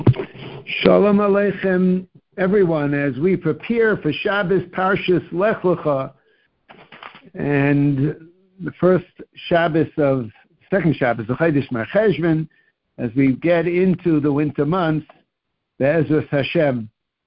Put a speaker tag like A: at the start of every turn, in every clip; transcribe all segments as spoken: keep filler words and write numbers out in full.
A: Shalom Aleichem, everyone, as we prepare for Shabbos Parshas Lech Lecha, and the first Shabbos of, second Shabbos of Chodesh Mar Cheshvan, as we get into the winter months, Be'ezus Hashem.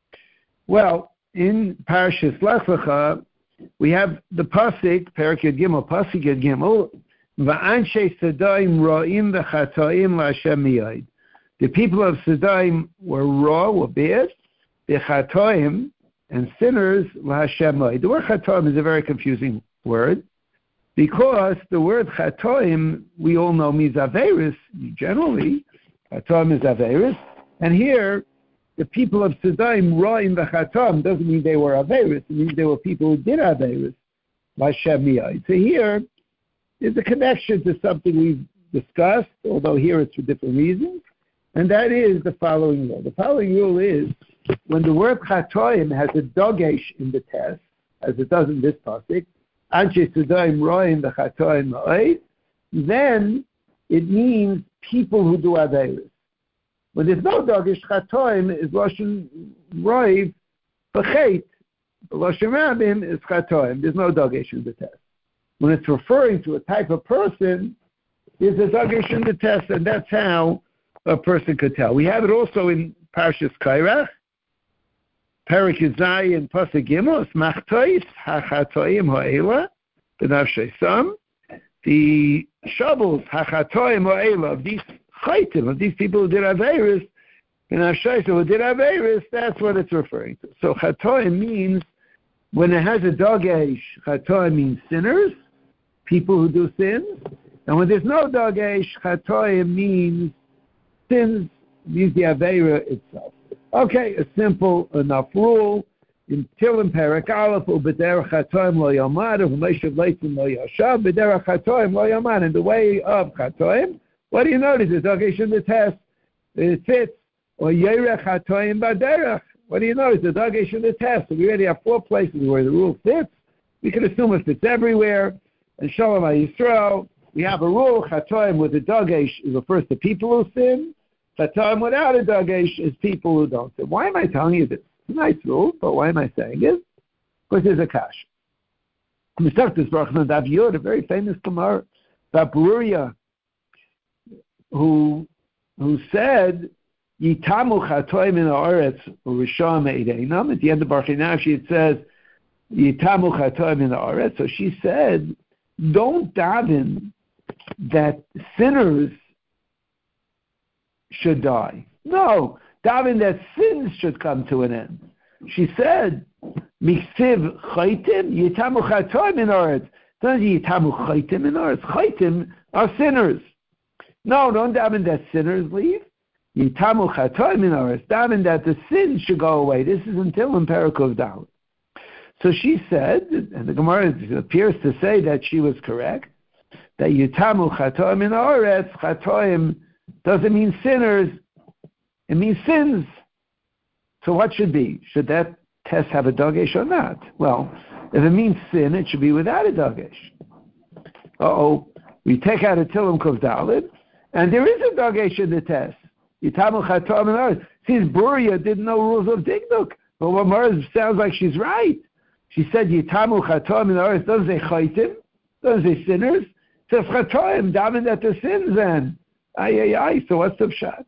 A: Well, in Parshas Lech Lecha, we have the Pasuk, Perek Yud Gimel, Pasuk Yud Gimel, Va'anshe Sodom ro'im v'chatoim la'Hashem miyod. The people of Sodom were raw, were bad, the chatoim and sinners l'Hashem miyod. The word chatoim is a very confusing word, because the word chatoim, we all know, means averis, generally. Chatoim is averis. And here, the people of Sodom, ro'im v'chatoim, doesn't mean they were averis. It means they were people who did averis, l'Hashem miyod. So here, there's a connection to something we've discussed, although here it's for different reasons. And that is the following rule. The following rule is, when the word chatoim has a dogesh in the test, as it does in this pasuk, anshe sodom roim v'chatoim ma'od, then it means people who do averis. When there's no dogesh, chatoim is lashon roiv v'chet. Lashon rabim is chatoim. There's no dogesh in the test. When it's referring to a type of person, there's a dogesh in the test, and that's how a person could tell. We have it also in Parshas Kairach, Perek Yizai and Pasuk Gimel, Machtois hachatoim ha'ela, b'nafshei sam, the shovels hachatoim ha'ela of these chaitim, of these people who did averis, b'nafshei sam, who did averis, that's what it's referring to. So chatoim means, when it has a dogesh, chatoim means sinners, people who do sins, and when there's no dogesh, chatoim means sins, means the Aveira itself. Okay, a simple enough rule. In Tilim Perek Aleph, U'b'derech chatoim lo yomad, U'v'meshav leitzim lo yashav, B'derech chatoim lo yomad. In the way of chatoim, what do you notice? The dogesh in the test, it fits. Or yerech chatoim b'derech. What do you notice? The dogesh in the test. So we already have four places where the rule fits. We can assume it fits everywhere. And Shalom HaYisrael, we have a rule, chatoim with a dogesh refers to people who sin. Chatoim without a dogesh is people who don't sin. Why am I telling you this? It's a nice rule, but why am I saying it? Because there's a kash. Mesachtes Baruch Nadav Yod, a very famous Gemara, Bapuria, who who said, Yitamu chatoim in haaretz u'risham eideinam. At the end of Baruch Nafshi it says, Yitamu chatoim in haaretz. So she said, don't daven that sinners should die. No, daven that sins should come to an end. She said, Miksiv chaitim, yitamu chatoim in haaretz. Don't yitamu chaitim in haaretz. Chaitim are sinners. No, don't daven that sinners leave. Yitamu chatoim in haaretz. Daven that the sins should go away. This is until in Perek Dalet. So she said, and the Gemara appears to say that she was correct, that Yitamu chatoim in haaretz, chatoim doesn't mean sinners, it means sins. So what should be? Should that test have a dogesh or not? Well, if it means sin, it should be without a dogesh. Uh-oh, we take out a Tilim Kuf Dalet, and there is a dogesh in the test. Yitamu chatoim in haaretz. Since Buria didn't know rules of Digduk, but what Mara sounds like she's right. She said, Yitamu chatoim in haaretz, doesn't say chaitim, doesn't say sinners, it says chatoim, daven that the sins then. Ay, ay, ay, so what's the pshat?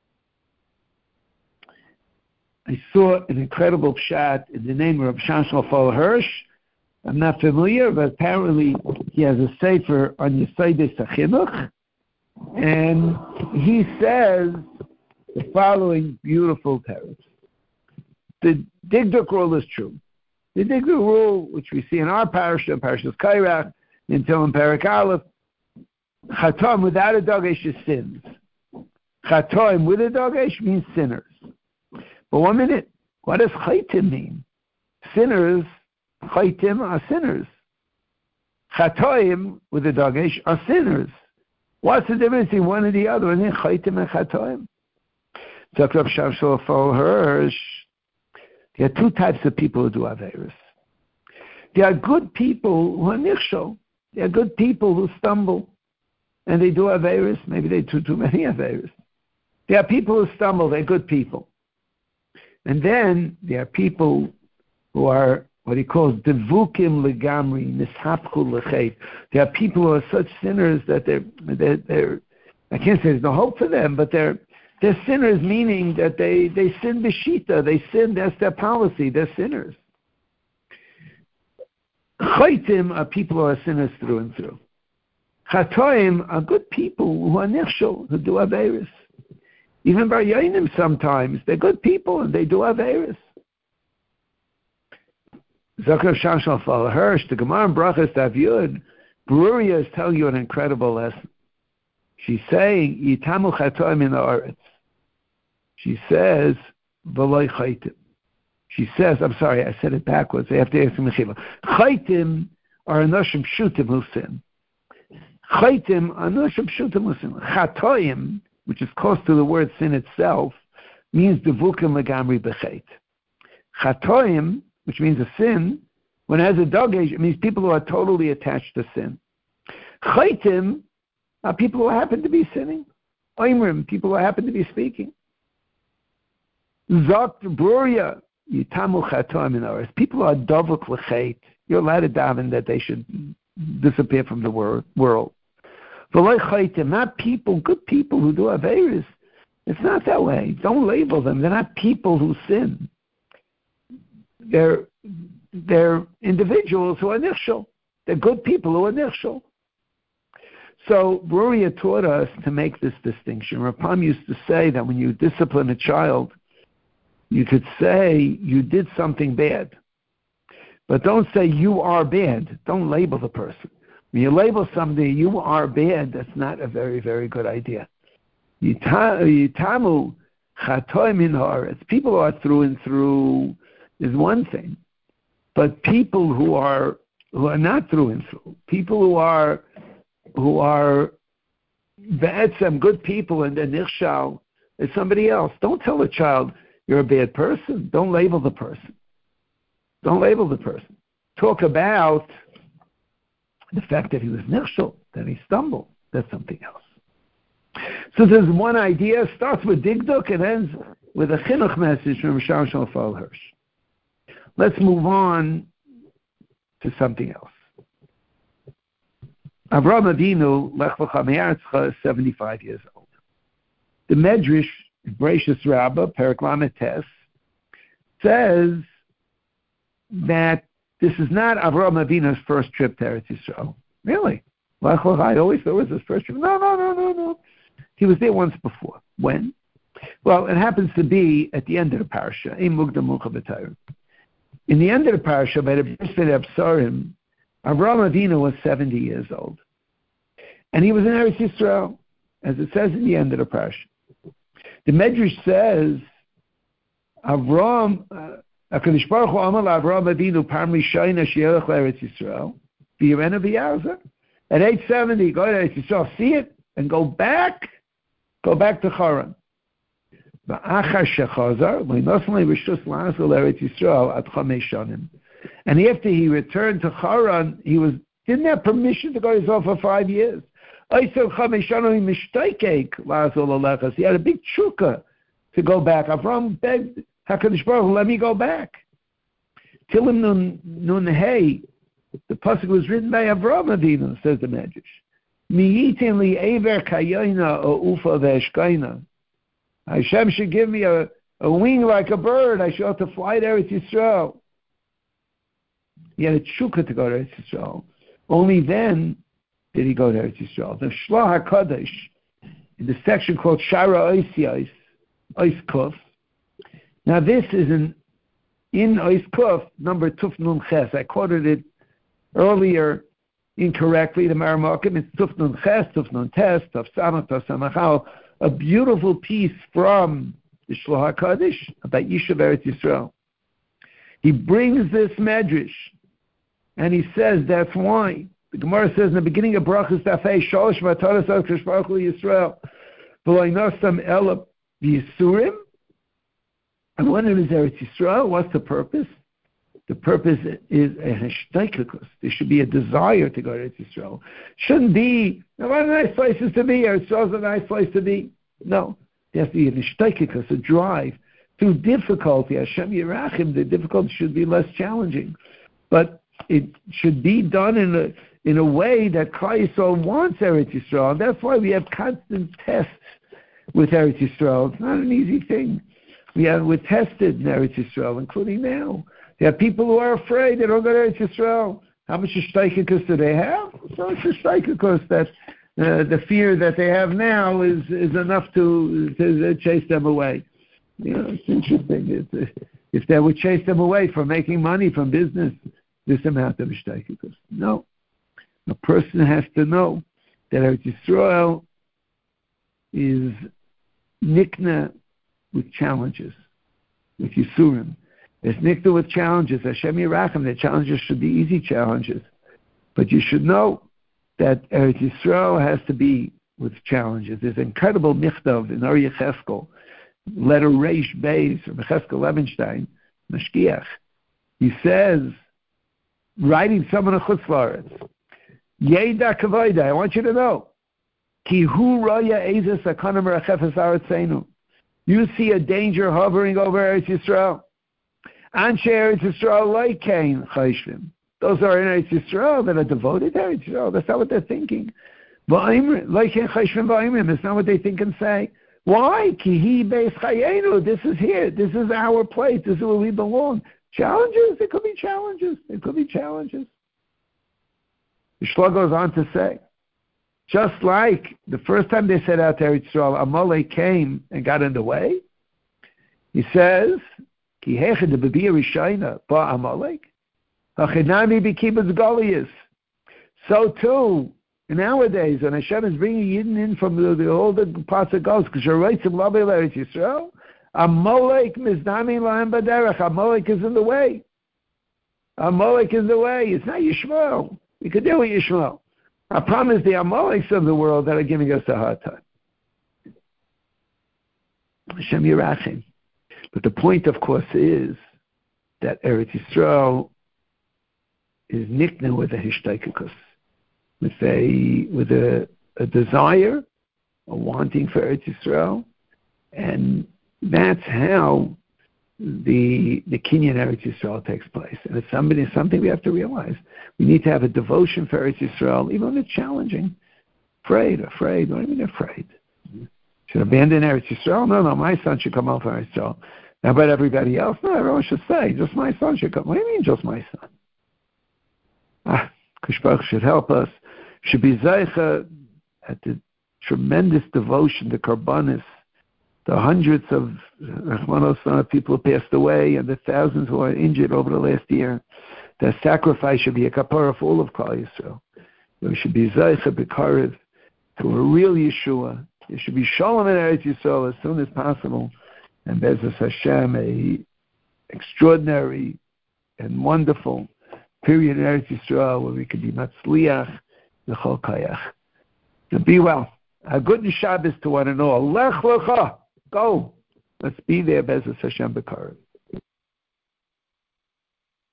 A: I saw an incredible pshat in the name of Rav Shamshon Fol Hirsch. I'm not familiar, but apparently he has a sefer on Yesodei HaChinuch, and he says the following beautiful teretz. The Digduk rule is true. The Digduk rule, which we see in our parasha, Parashas Kairach, in Tilim Perek Aleph, Chatoim without a dogesh is sins. Chatoim with a dogesh means sinners. But one minute, what does chaitim mean? Sinners, chaitim are sinners. Chatoim with a dogesh are sinners. What's the difference between one and the other? And then chaitim and chatoim. So Rav Shamshon Fol Hirsch, there are two types of people who do averis. There are good people who are nichshol. There are good people who stumble. And they do averis. Maybe they do too many averis. There are people who stumble, they're good people. And then there are people who are what he calls devukim legamri, nishapchu lechet. There are people who are such sinners that they're, they're, they're I can't say there's no hope for them, but they're they're sinners, meaning that they, they sin b'shita, they sin, that's their policy, they're sinners. Chaitim are people who are sinners through and through. Chatoim are good people who are nechshol, who do averis. Even Bar Yonim sometimes, they're good people and they do averis. Zakar Shamshal Fal Hirsch, the Gemara in Brachas Daf Yud, Bruria is telling you an incredible lesson. She's saying, Yitamu Chatoim in the Aretz. She says, V'loi Chaitim. She says, I'm sorry, I said it backwards. I have to ask Mechila. Chaitim are Anoshim Pshutim who sin. Chaitim are Anoshim Pshutim who sin. Chatoim, which is close to the word sin itself, means Devukim Legamri B'chait. Chatoim, which means a sin, when it has a dog age, it means people who are totally attached to sin. Chaitim are people who happen to be sinning. Oimrim, people who happen to be speaking. Zot Bruria, Yitamu Chatoim in ours. People who are dovuk l'chait. You're allowed to daven that they should disappear from the wor- world. V'loi chaitim, not people, good people who do averis. It's not that way. Don't label them. They're not people who sin. They're, they're individuals who are nichshol. They're good people who are nichshol. So Bruria taught us to make this distinction. Rapam used to say that when you discipline a child, you could say you did something bad. But don't say you are bad. Don't label the person. When you label somebody, you are bad, that's not a very, very good idea. Yitamu chatoim min haaretz. People who are through and through is one thing. But people who are who are not through and through, people who are who are be'etzem, good people, and then nichshal is somebody else. Don't tell a child you're a bad person. Don't label the person. Don't label the person. Talk about the fact that he was nichshal, that he stumbled. That's something else. So there's one idea, starts with digduk and ends with a chinuch message from Rishon Shofal Hirsch. Let's move on to something else. Avraham Avinu, Lech Lecha Me'aretzcha, is seventy-five years old. The Medrash, Bereshis Rabbah, Perek Lamed Tes, says that this is not Avraham Avinu's first trip to Eretz Yisrael. Really? Lech Lecha, I always thought it was his first trip. No, no, no, no, no. He was there once before. When? Well, it happens to be at the end of the parasha. Ein Mukdam Mucha B'Torah. In the end of the parasha, by the Brisbane Absarim, Avraham Avinu was seventy years old. And he was in Eretz Yisrael, as it says in the end of the parasha. The Medrash says, Avraham, HaKadosh Baruch Hu Amar Avraham Avinu, Pam Rishayna She'elech L'Eretz Yisrael, V'yirena V'yarza. At age seventy, go to Eretz Yisrael, see it, and go back, go back to Haran. And after he returned to Haran, he was didn't have permission to go to Israel for five years. He had a big chukah to go back. Avram begged HaKadosh Baruch Hu, let me go back. Tilim nun nun hey, the pasuk was written by Avraham Avinu, says the Medrash. Miyitin li ever kayina o ufa ve'eshkaina. Hashem should give me a, a wing like a bird. I should have to fly to Eretz Yisrael. He had a chukah to go to Eretz Yisrael. Only then did he go to Eretz Yisrael. The Shloh HaKadosh, in the section called Shara Ois Ois Kuf. Now this is an, in Ois Kuf, number Tuf Nun Ches. I quoted it earlier incorrectly, the Maramakim. It's Tuf Nun Ches, Tuf Nun Tes, Tuf Samach, Tuf Samachal. A beautiful piece from the Shloh HaKadosh about Yishuv Eretz Yisrael. He brings this medrash, and he says that's why. The Gemara says in the beginning of Brachas Dafei, Shalosh Mataras HaKadosh Baruch Hu Yisrael, V'lo Nosam Ela B'Yisurim. And when it is Eretz Yisrael, what's the purpose? The purpose is a hashtaikakus. There should be a desire to go to Eretz Yisrael. Shouldn't be, there are nice places to be. Eretz Yisrael is a nice place to be. No. There has to be an ishtakikus, a drive. Through difficulty, Hashem Yerachim, the difficulty should be less challenging. But it should be done in a in a way that Klal Yisrael wants Eretz Yisrael. And that's why we have constant tests with Eretz Yisrael. It's not an easy thing. We have, we're tested in Eretz Yisrael, including now. There are people who are afraid they don't go to Eretz Yisrael. How much ishtakikus do they have? So it's ishtakikus that uh, the fear that they have now is, is enough to, to chase them away. You know, it's interesting. It's, if they would chase them away from making money from business, this amount of ishtakikus. No. A person has to know that Eretz Yisrael is nikna with challenges, with Yisurim. It's nikna with challenges. Hashem Yerachim, the challenges should be easy challenges. But you should know that Eretz Yisrael has to be with challenges. There's an incredible michtav in Or Yecheskel, letter Reish Beis, from Yecheskel Levenstein, Mashgiach. He says, writing someone in Chutz La'aretz, Yeda Kavoida, I want you to know, Ki hu raya ezes sakana merachefes aretzenu. You see a danger hovering over Eretz Yisrael. Anshe Eretz Yisrael loikein chayshvim. Those are in Eretz Yisrael that are devoted to Eretz Yisrael. That's not what they're thinking. Loikein chayshvim v'imrim. It's not what they think and say. Why? Ki hi beis chayenu. This is here. This is our place. This is where we belong. Challenges? It could be challenges. It could be challenges. The Shlomo goes on to say, just like the first time they set out to Eretz Yisrael, Amalek came and got in the way. He says, "Ki hechad b'biyah rishayna ba Amalek, hachinami b'kibbutz Goliath." So too, nowadays, when Hashem is bringing Yidden in from the, the older parts of Goliath, because you're right to love Eretz Yisrael, Amalek mizdami lahem baderech. Amalek is in the way. Amalek is in the way. It's not Yishmael. We could deal with Yishmael. Our problem is the Amaleks of the world that are giving us a hard time. Hashem Yerachim. But the point, of course, is that Eretz Yisrael is nikna with a hishtaikikus, with a with a, a desire, a wanting for Eretz Yisrael, and that's how the the Kinyan Eretz Yisrael takes place. And it's somebody, something we have to realize. We need to have a devotion for Eretz Yisrael, even when it's challenging. Afraid, afraid. What do you mean afraid? Should abandon Eretz Yisrael? No, no, my son should come out for Eretz Yisrael. How about everybody else? No, everyone should say, just my son should come. What do you mean, just my son? Ah, Kushbach should help us. Should be Zeicha at the tremendous devotion to Karbanis, the hundreds of Rahmanos people who passed away and the thousands who are injured over the last year. That sacrifice should be a kapara for all of Klal Yisrael. There should be Zeicha B'Karev to a real Yeshua. There should be Shalom in Eretz Yisrael as soon as possible. And Be'ezus Hashem, a extraordinary and wonderful period in Eretz Yisrael where we could be Matzliach L'chol Kayach. So be well. A good Shabbos to one and all. Lech Lecha. Go. Let's be there, Be'ezus Hashem B'Karev.